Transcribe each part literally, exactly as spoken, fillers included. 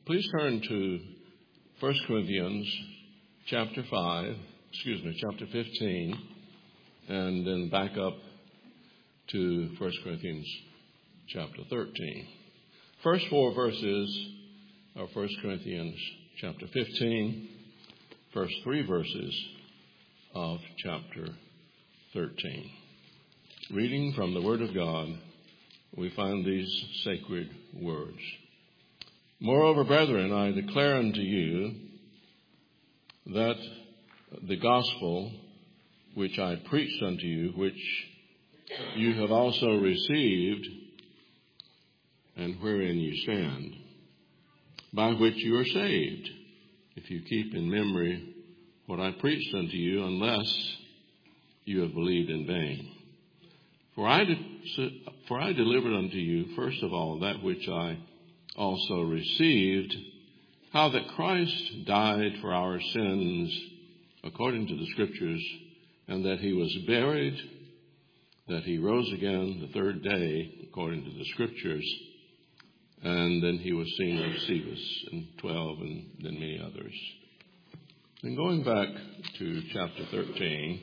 Please turn to First Corinthians chapter five, excuse me, chapter fifteen, and then back up to First Corinthians chapter thirteen. First four verses are First Corinthians chapter fifteen, first three verses of chapter thirteen. Reading from the Word of God, we find these sacred words. Moreover, brethren, I declare unto you that the gospel which I preached unto you, which you have also received, and wherein you stand, by which you are saved, if you keep in memory what I preached unto you, unless you have believed in vain. For I, de- for I delivered unto you, first of all, that which I also received, how that Christ died for our sins according to the Scriptures, and that he was buried, that he rose again the third day according to the Scriptures, and then he was seen of Cephas and twelve, and then many others. And going back to chapter thirteen,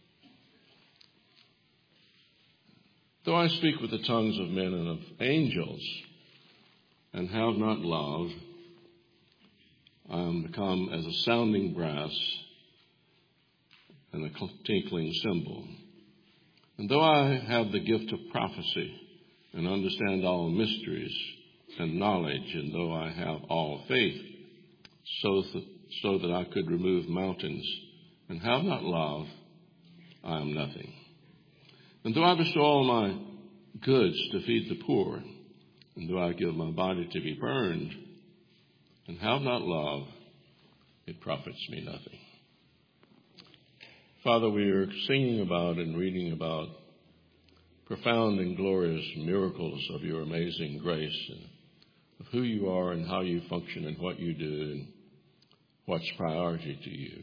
though I speak with the tongues of men and of angels, and have not love, I am become as a sounding brass and a tinkling cymbal. And though I have the gift of prophecy and understand all mysteries and knowledge, and though I have all faith, so that, so that I could remove mountains, and have not love, I am nothing. And though I bestow all my goods to feed the poor, and though I give my body to be burned, and have not love, it profits me nothing. Father, we are singing about and reading about profound and glorious miracles of your amazing grace, and of who you are and how you function and what you do and what's priority to you.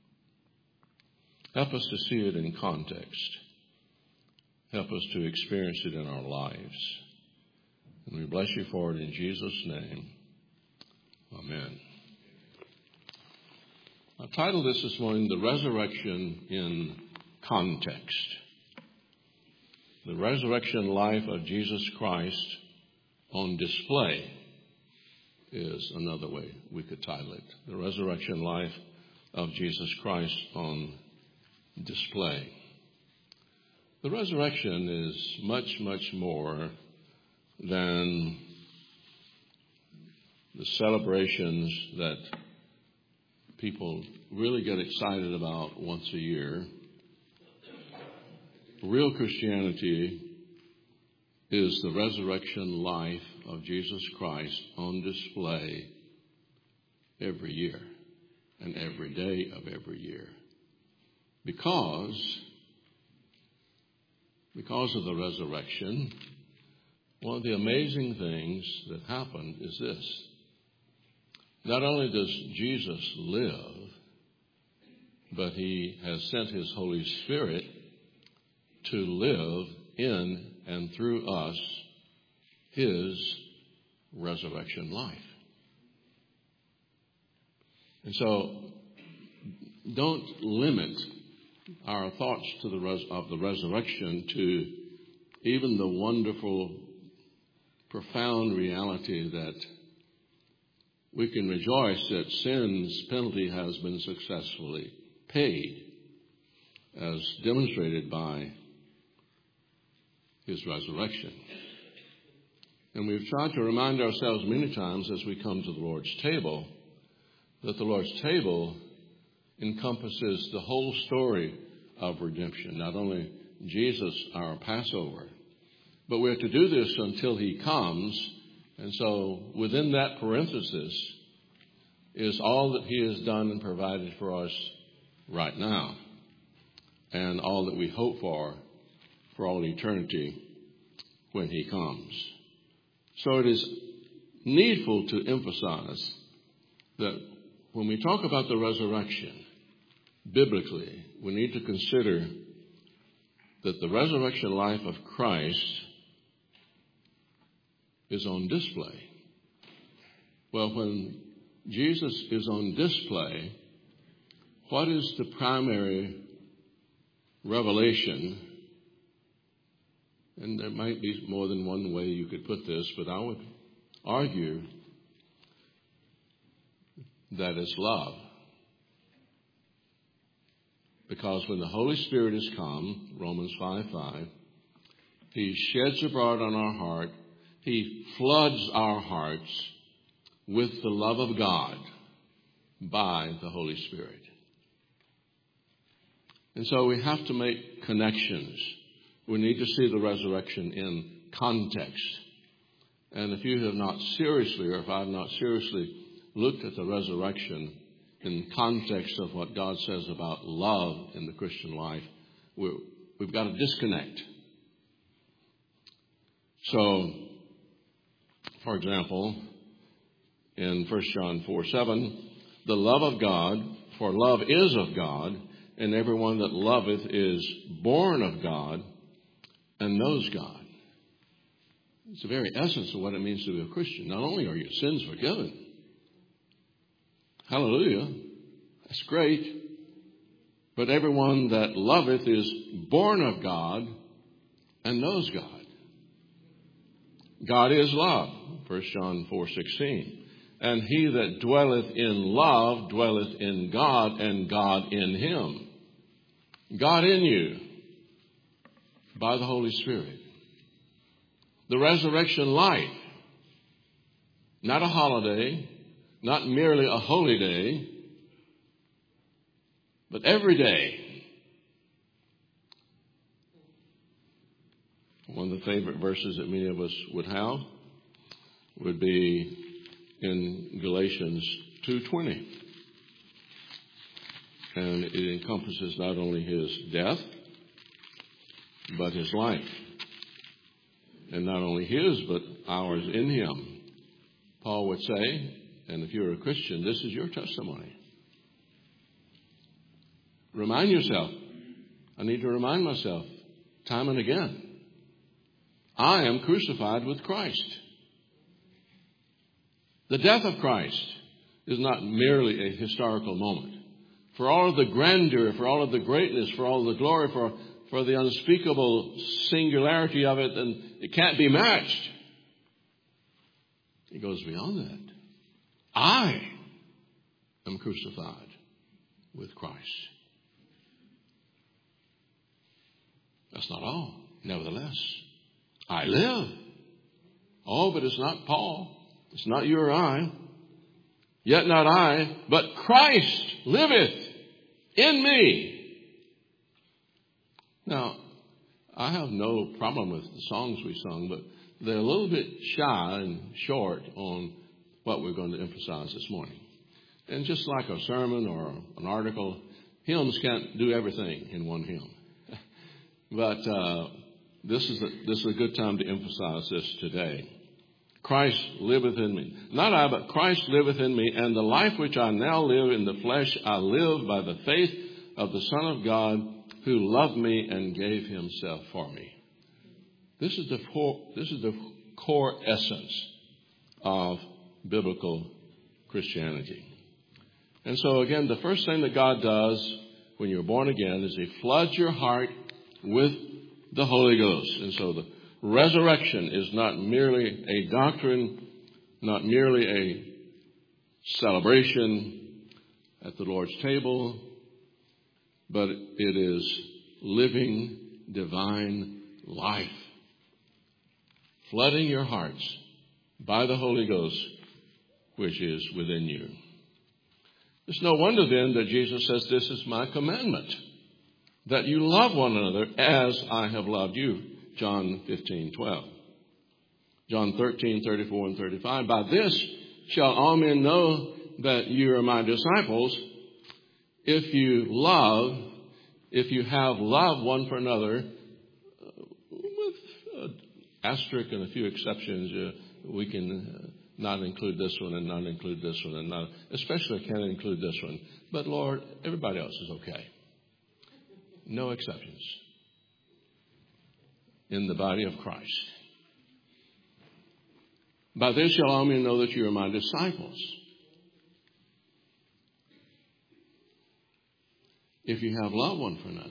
Help us to see it in context. Help us to experience it in our lives. And we bless you for it in Jesus' name. Amen. I titled this this morning, The Resurrection in Context. The resurrection life of Jesus Christ on display is another way we could title it. The resurrection life of Jesus Christ on display. The resurrection is much, much more than the celebrations that people really get excited about once a year. Real Christianity is the resurrection life of Jesus Christ on display every year and every day of every year. Because, because of the resurrection, one of the amazing things that happened is this. Not only does Jesus live, but he has sent his Holy Spirit to live in and through us his resurrection life. And so don't limit our thoughts to the res- of the resurrection to even the wonderful, profound reality that we can rejoice that sin's penalty has been successfully paid, as demonstrated by his resurrection. And we've tried to remind ourselves many times as we come to the Lord's table that the Lord's table encompasses the whole story of redemption, not only Jesus, our Passover, but we're to do this until he comes. And so within that parenthesis is all that he has done and provided for us right now, and all that we hope for for all eternity when he comes. So it is needful to emphasize that when we talk about the resurrection, biblically, we need to consider that the resurrection life of Christ is on display Well, when Jesus is on display, what is the primary revelation? And there might be more than one way you could put this, but I would argue that it's love. Because when the Holy Spirit has come, Romans five five, He sheds abroad on our heart, He floods our hearts with the love of God by the Holy Spirit. And so we have to make connections. We need to see the resurrection in context. And if you have not seriously, or if I have not seriously looked at the resurrection in context of what God says about love in the Christian life, we're, we've got to disconnect. So, for example, in First John four seven, the love of God, for love is of God, and everyone that loveth is born of God and knows God. It's the very essence of what it means to be a Christian. Not only are your sins forgiven, hallelujah, that's great, but everyone that loveth is born of God and knows God. God is love, First John four sixteen. And he that dwelleth in love dwelleth in God, and God in him. God in you by the Holy Spirit. The resurrection life, not a holiday, not merely a holy day, but every day. One of the favorite verses that many of us would have would be in Galatians two twenty. And it encompasses not only his death, but his life. And not only his, but ours in him. Paul would say, and if you're a Christian, this is your testimony. Remind yourself. I need to remind myself time and again. I am crucified with Christ. The death of Christ is not merely a historical moment. For all of the grandeur, for all of the greatness, for all of the glory, for, for the unspeakable singularity of it, and it can't be matched. It goes beyond that. I am crucified with Christ. That's not all. Nevertheless, I live. Oh, but it's not Paul. It's not you or I. Yet not I, but Christ liveth in me. Now, I have no problem with the songs we sung, but they're a little bit shy and short on what we're going to emphasize this morning. And just like a sermon or an article, hymns can't do everything in one hymn. But uh, this is a, this is a good time to emphasize this today. Christ liveth in me. Not I, but Christ liveth in me, and the life which I now live in the flesh, I live by the faith of the Son of God, who loved me and gave himself for me. This is the core, this is the core essence of biblical Christianity. And so again, the first thing that God does when you're born again is he floods your heart with the Holy Ghost. And so the resurrection is not merely a doctrine, not merely a celebration at the Lord's table, but it is living divine life, flooding your hearts by the Holy Ghost, which is within you. It's no wonder then that Jesus says, this is my commandment, that you love one another as I have loved you. John fifteen twelve. John thirteen thirty-four and thirty-five. By this shall all men know that you are my disciples, if you love, if you have love one for another, with an asterisk and a few exceptions. Uh, we can uh, not include this one and not include this one, and not, especially can't include this one. But Lord, everybody else is okay. No exceptions. In the body of Christ. By this shall all men know that you are my disciples, if you have love one for another.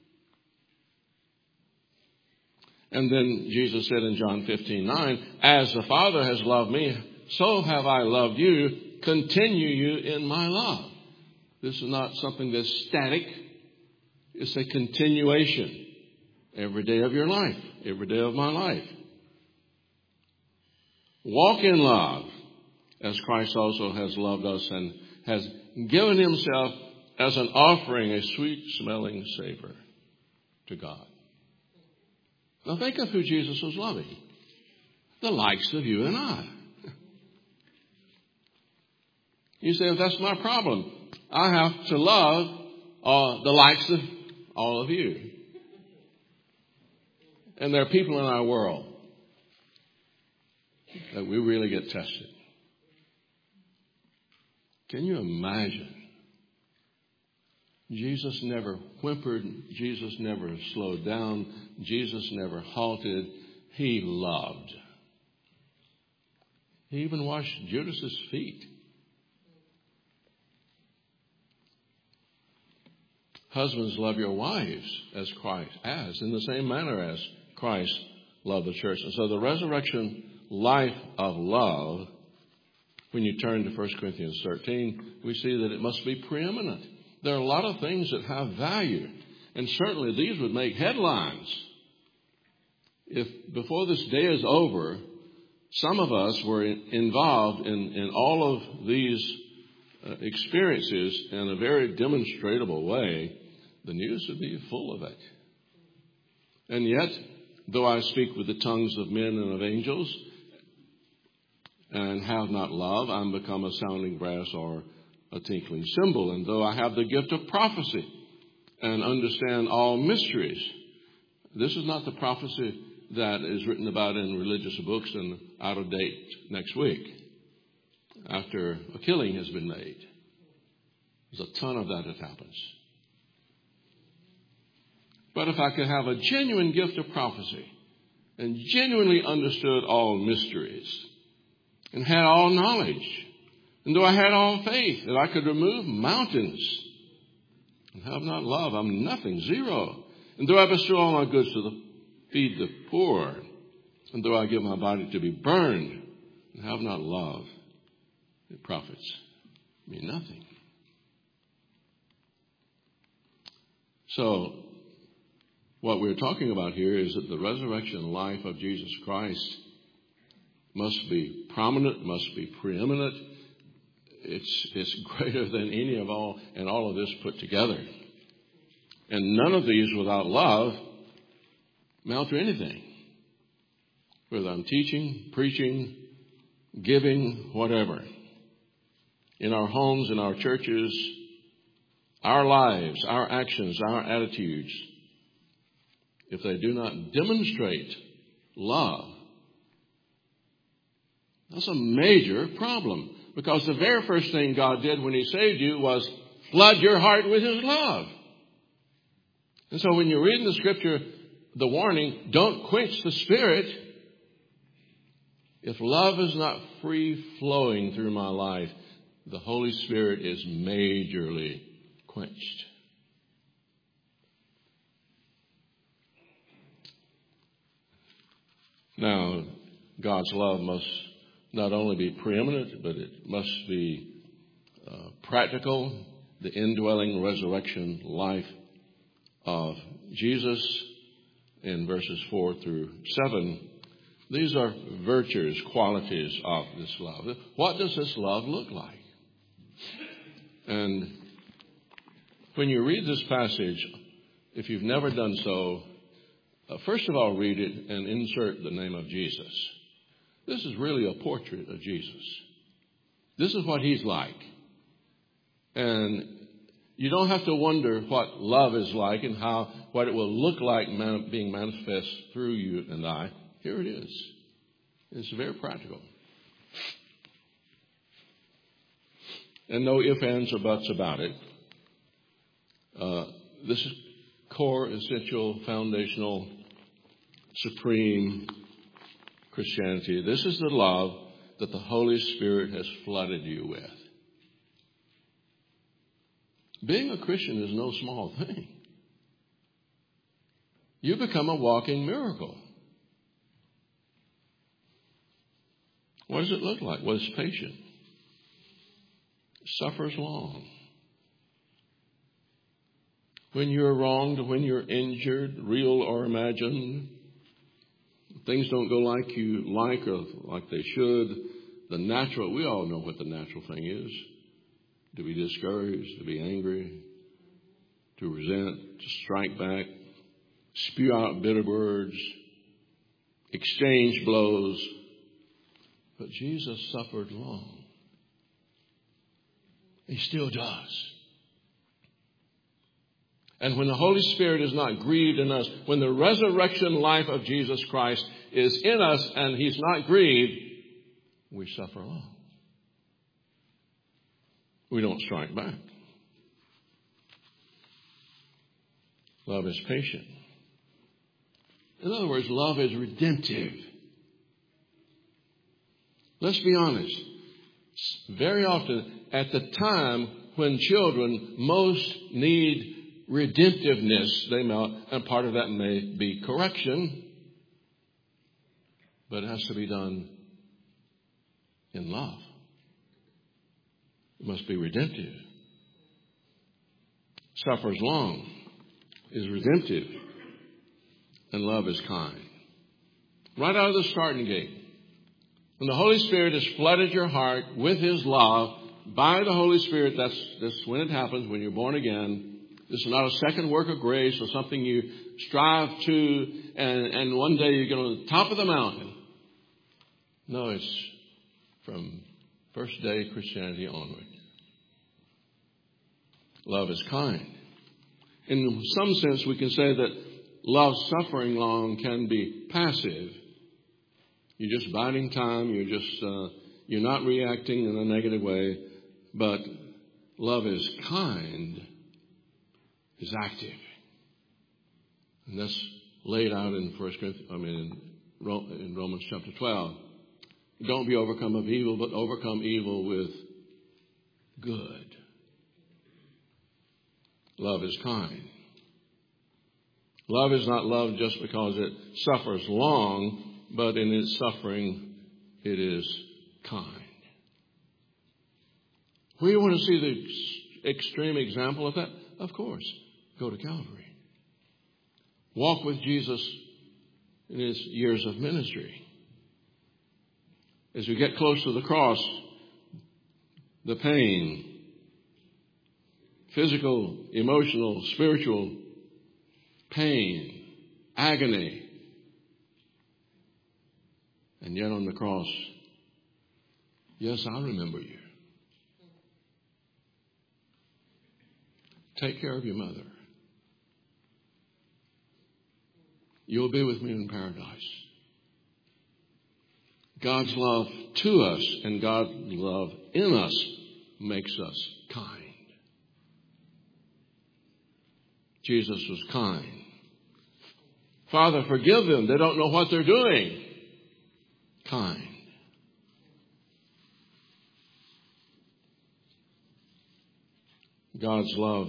And then Jesus said in John fifteen nine, as the Father has loved me, so have I loved you. Continue you in my love. This is not something that's static. It's a continuation every day of your life, every day of my life. Walk in love as Christ also has loved us and has given himself as an offering, a sweet-smelling savor to God. Now think of who Jesus was loving. The likes of you and I. You say, well, that's my problem. I have to love uh, the likes of all of you. And there are people in our world that we really get tested. Can you imagine? Jesus never whimpered. Jesus never slowed down. Jesus never halted. He loved. He even washed Judas's feet. Husbands, love your wives as Christ has, in the same manner as Christ loved the church. And so the resurrection life of love, when you turn to First Corinthians thirteen, we see that it must be preeminent. There are a lot of things that have value, and certainly these would make headlines. If before this day is over, some of us were involved in, in all of these uh, experiences in a very demonstrable way, the news would be full of it. And yet, though I speak with the tongues of men and of angels and have not love, I'm become a sounding brass or a tinkling cymbal. And though I have the gift of prophecy and understand all mysteries, this is not the prophecy that is written about in religious books and out of date next week after a killing has been made. There's a ton of that that happens. But if I could have a genuine gift of prophecy and genuinely understood all mysteries and had all knowledge, and though I had all faith that I could remove mountains and have not love, I'm nothing, zero. And though I bestow all my goods to the, feed the poor, and though I give my body to be burned and have not love, it profits me nothing. So, what we're talking about here is that the resurrection life of Jesus Christ must be prominent, must be preeminent. It's, it's greater than any of all, and all of this put together. And none of these without love amount to anything. Whether I'm teaching, preaching, giving, whatever. In our homes, in our churches, our lives, our actions, our attitudes, if they do not demonstrate love, that's a major problem. Because the very first thing God did when he saved you was flood your heart with his love. And so when you read in the scripture the warning, don't quench the Spirit. If love is not free flowing through my life, the Holy Spirit is majorly quenched. Now, God's love must not only be preeminent, but it must be uh, practical, the indwelling resurrection life of Jesus in verses four through seven. These are virtues, qualities of this love. What does this love look like? And when you read this passage, if you've never done so, uh, first of all, read it and insert the name of Jesus. This is really a portrait of Jesus. This is what he's like. And you don't have to wonder what love is like and how what it will look like man, being manifest through you and I. Here it is. It's very practical. And no ifs, ands, or buts about it. Uh, this is core, essential, foundational, supreme Christianity. This is the love that the Holy Spirit has flooded you with. Being a Christian is no small thing. You become a walking miracle. What does it look like? Well, it's patient. Suffers long. When you're wronged, when you're injured, real or imagined, things don't go like you like or like they should. The natural, we all know what the natural thing is. To be discouraged, to be angry, to resent, to strike back, spew out bitter words, exchange blows. But Jesus suffered long. He still does. And when the Holy Spirit is not grieved in us, when the resurrection life of Jesus Christ is in us and He's not grieved, we suffer long. We don't strike back. Love is patient. In other words, love is redemptive. Let's be honest. Very often, at the time when children most need redemptiveness, they may, and part of that may be correction, but it has to be done in love. It must be redemptive. Suffers long, is redemptive, and love is kind. Right out of the starting gate. When the Holy Spirit has flooded your heart with His love by the Holy Spirit, that's, that's when it happens, when you're born again. This is not a second work of grace or something you strive to and, and one day you get on the top of the mountain. No, it's from first day Christianity onward. Love is kind. In some sense, we can say that love suffering long can be passive. You're just biding time. You're just, uh, you're not reacting in a negative way. But love is kind, is active. And that's laid out in First Corinthians, I mean, in Romans chapter twelve. Don't be overcome of evil, but overcome evil with good. Love is kind. Love is not love just because it suffers long, but in its suffering, it is kind. Where you want to see the extreme example of that? Of course, go to Calvary. Walk with Jesus in His years of ministry. As we get close to the cross, the pain, physical, emotional, spiritual pain, agony. And yet on the cross, yes, I remember you. Take care of your mother. You'll be with me in paradise. God's love to us and God's love in us makes us kind. Jesus was kind. Father, forgive them. They don't know what they're doing. Kind. God's love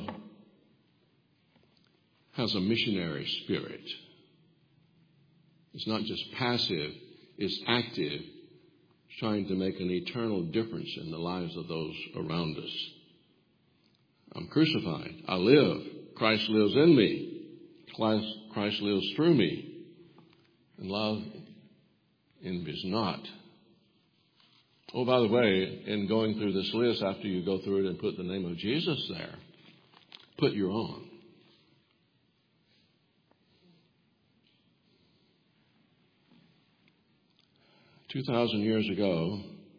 has a missionary spirit. It's not just passive, it's active, trying to make an eternal difference in the lives of those around us. I'm crucified. I live. Christ lives in me. Christ, Christ lives through me. And love envies not. Oh, by the way, in going through this list, after you go through it and put the name of Jesus there, put your own. Two thousand years ago,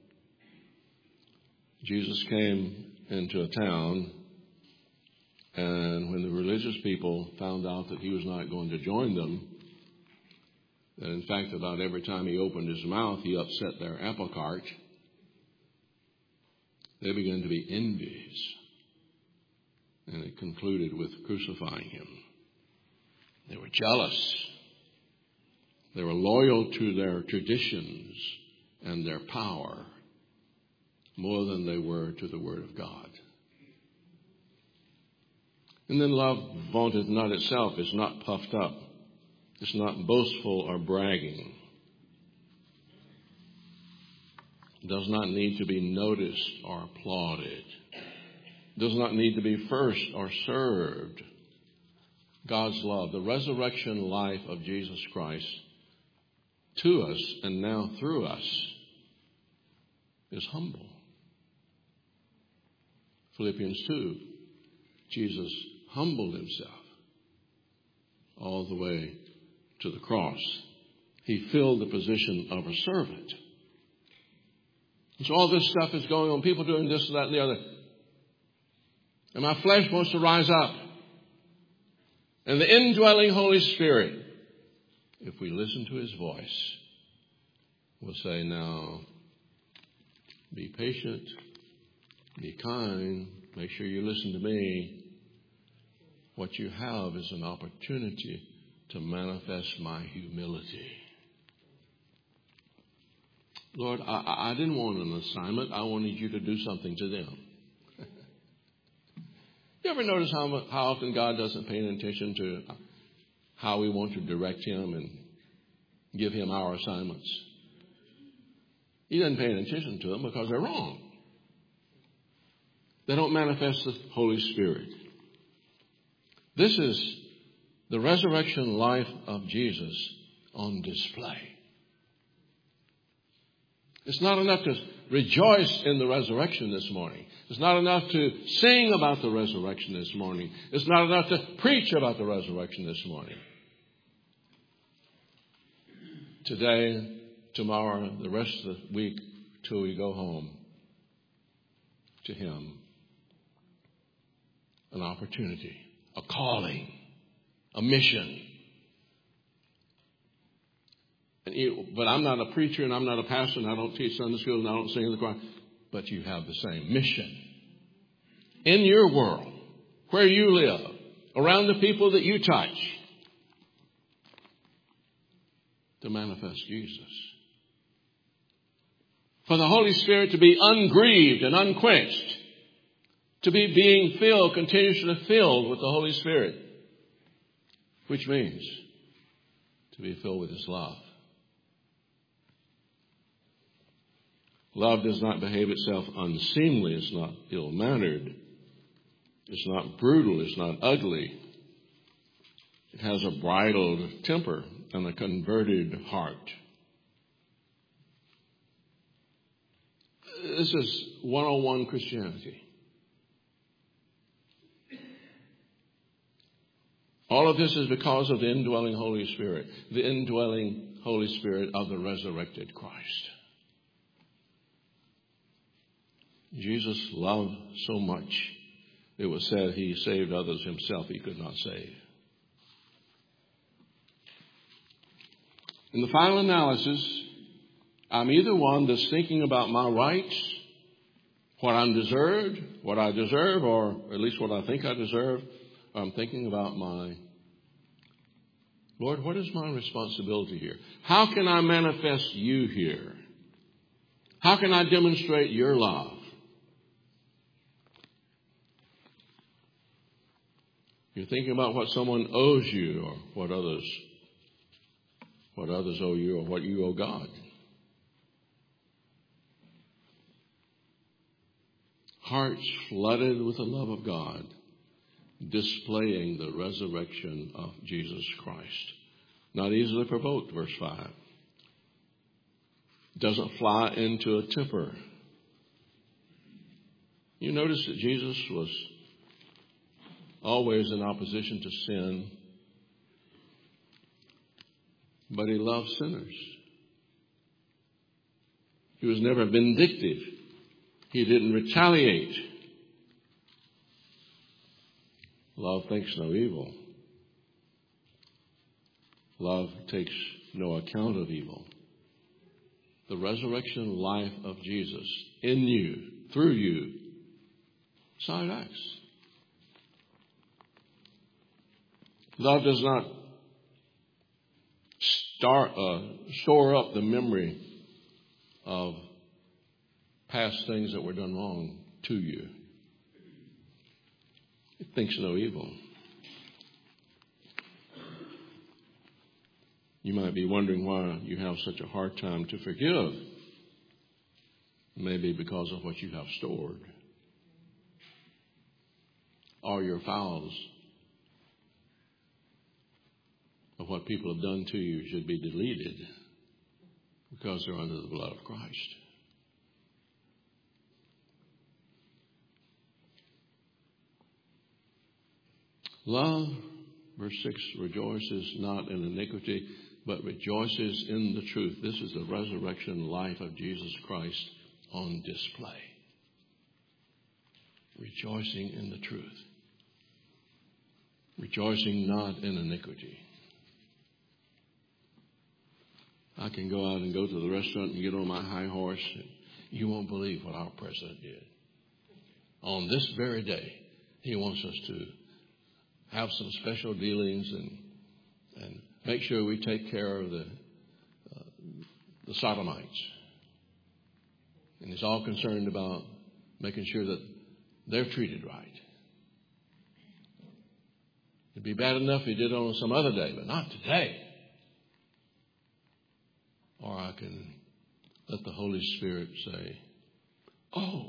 Jesus came into a town, and when the religious people found out that He was not going to join them, that in fact about every time He opened His mouth, He upset their apple cart, they began to be envious. And it concluded with crucifying Him. They were jealous. They were loyal to their traditions and their power more than they were to the Word of God. And then love vaunteth not itself, is not puffed up, it's not boastful or bragging, does not need to be noticed or applauded, does not need to be first or served. God's love, the resurrection life of Jesus Christ to us and now through us, is humble. Philippians two, Jesus humbled himself all the way to the cross. He filled the position of a servant. And so all this stuff is going on, people doing this, that, and the other. And my flesh wants to rise up. And the indwelling Holy Spirit, if we listen to his voice, will say, now, be patient, be kind, make sure you listen to me. What you have is an opportunity to manifest my humility. Lord, I, I didn't want an assignment. I wanted you to do something to them. You ever notice how, how often God doesn't pay any attention to how we want to direct him and give him our assignments? He doesn't pay any attention to them because they're wrong. They don't manifest the Holy Spirit. This is the resurrection life of Jesus on display. It's not enough to rejoice in the resurrection this morning. It's not enough to sing about the resurrection this morning. It's not enough to preach about the resurrection this morning. Today, tomorrow, the rest of the week, till we go home to him. An opportunity, a calling, a mission. And you, but I'm not a preacher and I'm not a pastor and I don't teach Sunday school and I don't sing in the choir. But you have the same mission. In your world, where you live, around the people that you touch, to manifest Jesus. For the Holy Spirit to be ungrieved and unquenched. To be being filled, continuously filled with the Holy Spirit. Which means to be filled with his love. Love does not behave itself unseemly. It's not ill-mannered. It's not brutal. It's not ugly. It has a bridled temper and a converted heart. This is one oh one Christianity. All of this is because of the indwelling Holy Spirit. The indwelling Holy Spirit of the resurrected Christ. Jesus loved so much, it was said he saved others himself he could not save. In the final analysis, I'm either one that's thinking about my rights, what I'm deserved, what I deserve, or at least what I think I deserve, or I'm thinking about my, Lord, what is my responsibility here? How can I manifest you here? How can I demonstrate your love? You're thinking about what someone owes you or what others, what others owe you or what you owe God. Hearts flooded with the love of God, displaying the resurrection of Jesus Christ. Not easily provoked, verse five. Doesn't fly into a temper. You notice that Jesus was always in opposition to sin, but he loved sinners. He was never vindictive. He didn't retaliate. Love thinks no evil. Love takes no account of evil. The resurrection life of Jesus in you, through you, side acts. Love does not start, uh, store up the memory of past things that were done wrong to you. It thinks no evil. You might be wondering why you have such a hard time to forgive. Maybe because of what you have stored. Or your files of what people have done to you should be deleted because they're under the blood of Christ. Love, verse six, rejoices not in iniquity, but rejoices in the truth. This is the resurrection life of Jesus Christ on display. Rejoicing in the truth. Rejoicing not in iniquity. I can go out and go to the restaurant and get on my high horse, and you won't believe what our president did. On this very day, he wants us to have some special dealings and and make sure we take care of the uh, the sodomites. And he's all concerned about making sure that they're treated right. It'd be bad enough if he did it on some other day, but not today. Or I can let the Holy Spirit say, oh,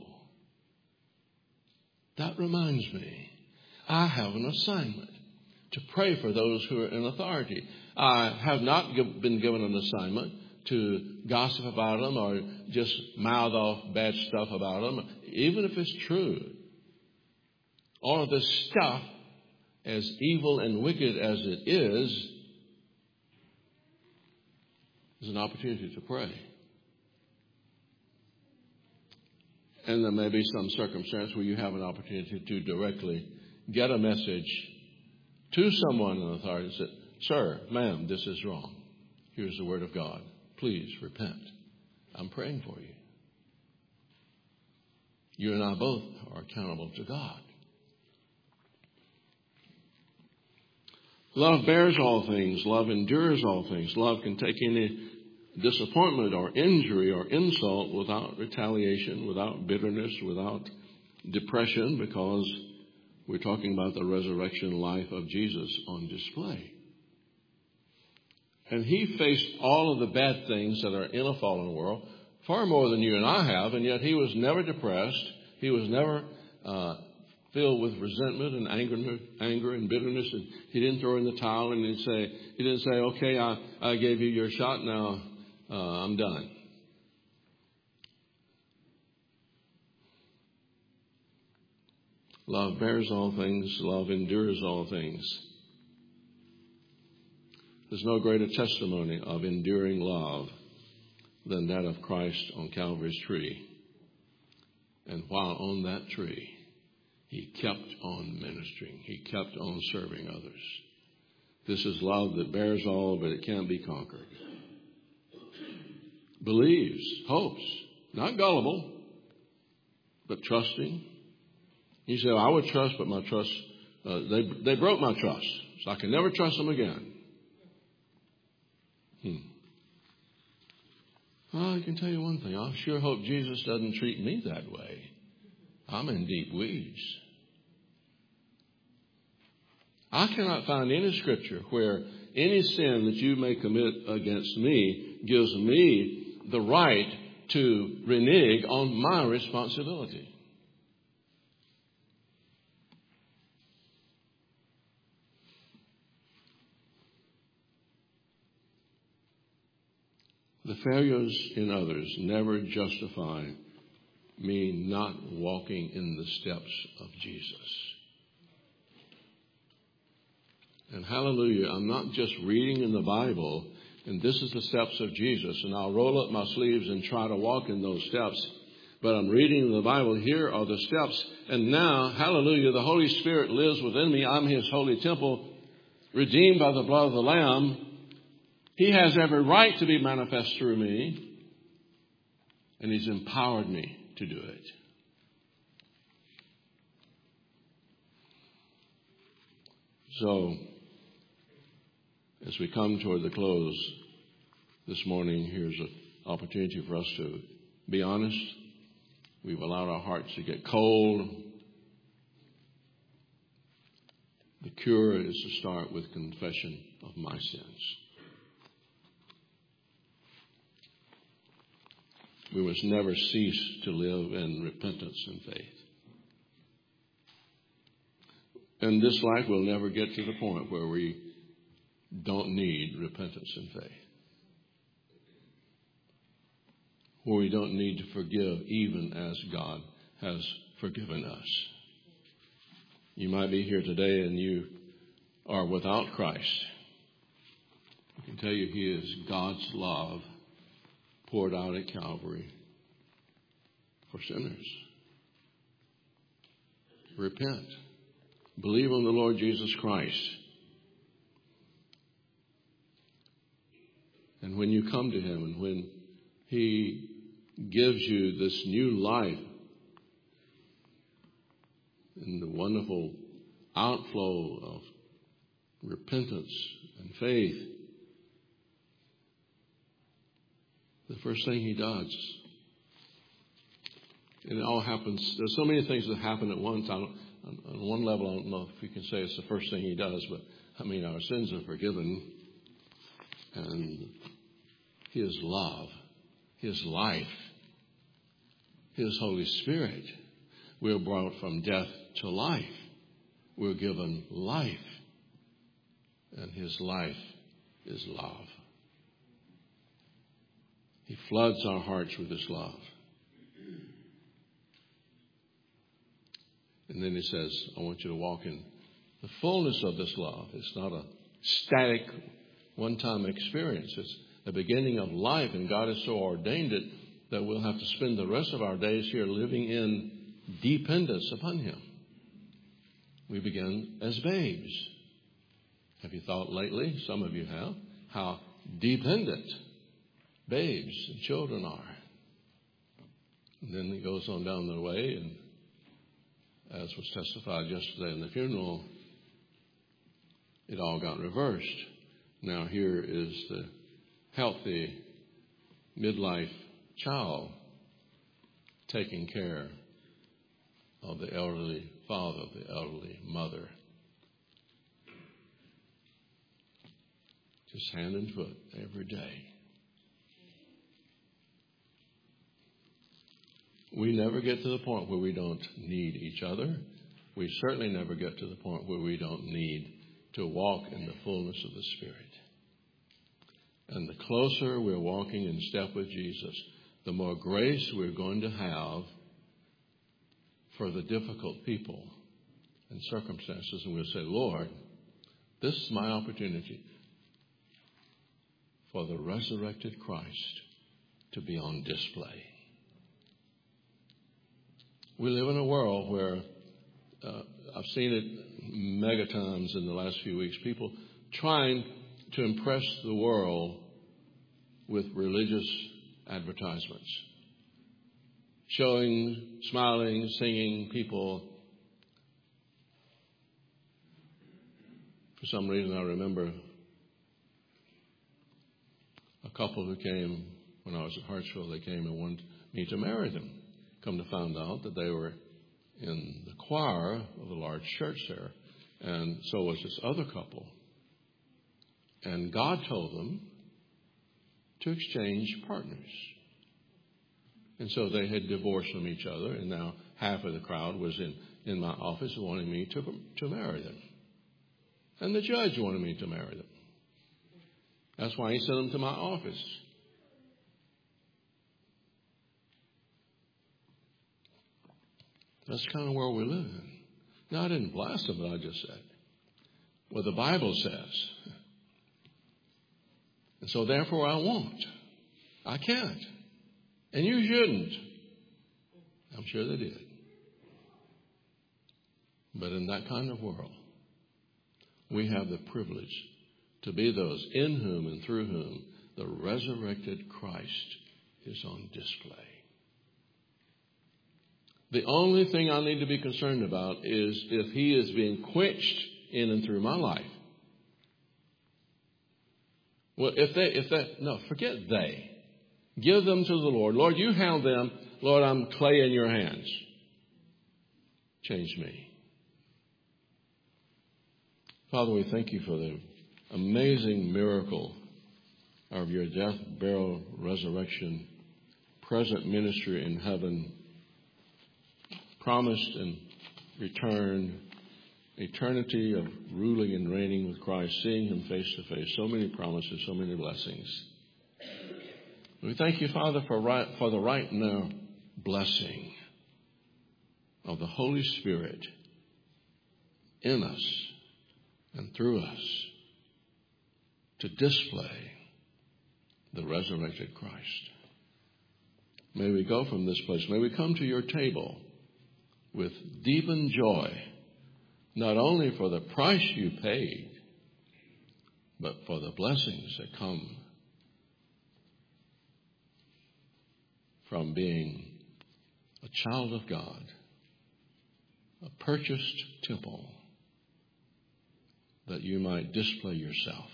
that reminds me, I have an assignment to pray for those who are in authority. I have not give, been given an assignment to gossip about them or just mouth off bad stuff about them, even if it's true. All of this stuff, as evil and wicked as it is, is an opportunity to pray. And there may be some circumstance where you have an opportunity to directly get a message to someone in authority and say, sir, ma'am, this is wrong. Here's the word of God. Please repent. I'm praying for you. You and I both are accountable to God. Love bears all things. Love endures all things. Love can take any disappointment or injury or insult without retaliation, without bitterness, without depression, because we're talking about the resurrection life of Jesus on display. And he faced all of the bad things that are in a fallen world far more than you and I have, and yet he was never depressed. He was never uh, filled with resentment and anger, anger and bitterness. And he didn't throw in the towel and he'd say, he didn't say, okay, I, I gave you your shot, now uh, I'm done. Love bears all things. Love endures all things. There's no greater testimony of enduring love than that of Christ on Calvary's tree. And while on that tree, he kept on ministering. He kept on serving others. This is love that bears all, but it can't be conquered. Believes, hopes, not gullible, but trusting. He said, I would trust, but my trust, uh, they, they broke my trust, so I can never trust them again. Hmm. Well, I can tell you one thing. I sure hope Jesus doesn't treat me that way. I'm in deep weeds. I cannot find any scripture where any sin that you may commit against me gives me the right to renege on my responsibility. The failures in others never justify me not walking in the steps of Jesus. And hallelujah, I'm not just reading in the Bible, and this is the steps of Jesus, and I'll roll up my sleeves and try to walk in those steps. But I'm reading in the Bible, here are the steps, and now, hallelujah, the Holy Spirit lives within me. I'm his holy temple, redeemed by the blood of the Lamb. He has every right to be manifest through me, and he's empowered me to do it. So, as we come toward the close this morning, here's opportunity for us to be honest. We've allowed our hearts to get cold. The cure is to start with confession of my sins. We must never cease to live in repentance and faith. In this life, we'll never get to the point where we don't need repentance and faith. Where we don't need to forgive even as God has forgiven us. You might be here today and you are without Christ. I can tell you He is God's love poured out at Calvary for sinners. Repent. Believe on the Lord Jesus Christ. And when you come to Him and when He gives you this new life in the wonderful outflow of repentance and faith, the first thing He does, and it all happens, there's so many things that happen at once. I don't, on one level, I don't know if we can say it's the first thing He does, but I mean, our sins are forgiven, and His love, His life, His Holy Spirit, we're brought from death to life. We're given life, and His life is love. He floods our hearts with His love. And then He says, I want you to walk in the fullness of this love. It's not a static, one-time experience. It's the beginning of life, and God has so ordained it that we'll have to spend the rest of our days here living in dependence upon Him. We begin as babes. Have you thought lately, some of you have, how dependent babes and children are? And then it goes on down the way, and as was testified yesterday in the funeral, it all got reversed. Now here is the healthy midlife child taking care of the elderly father, the elderly mother. Just hand and foot every day. We never get to the point where we don't need each other. We certainly never get to the point where we don't need to walk in the fullness of the Spirit. And the closer we're walking in step with Jesus, the more grace we're going to have for the difficult people and circumstances. And we'll say, Lord, this is my opportunity for the resurrected Christ to be on display. We live in a world where uh, I've seen it mega times in the last few weeks, people trying to impress the world with religious advertisements, showing, smiling, singing people. For some reason, I remember a couple who came when I was at Hartsville. They came and wanted me to marry them. Come to find out that they were in the choir of a large church there, and so was this other couple. And God told them to exchange partners. And so they had divorced from each other, and now half of the crowd was in, in my office wanting me to, to marry them. And the judge wanted me to marry them. That's why he sent them to my office. That's the kind of world we live in. Now, I didn't blast them, but I just said what the Bible says. And so, therefore, I won't. I can't. And you shouldn't. I'm sure they did. But in that kind of world, we have the privilege to be those in whom and through whom the resurrected Christ is on display. The only thing I need to be concerned about is if He is being quenched in and through my life. Well, if they, if that, no, forget they. Give them to the Lord. Lord, you held them. Lord, I'm clay in your hands. Change me. Father, we thank you for the amazing miracle of your death, burial, resurrection, present ministry in heaven, promised and returned, eternity of ruling and reigning with Christ, seeing him face to face. So many promises, so many blessings. We thank you, Father, for, right, for the right now blessing of the Holy Spirit in us and through us to display the resurrected Christ. May we go from this place. May we come to your table with deepened joy, not only for the price you paid, but for the blessings that come from being a child of God, a purchased temple, that you might display yourself.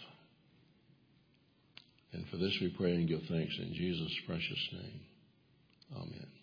And for this we pray and give thanks in Jesus' precious name. Amen.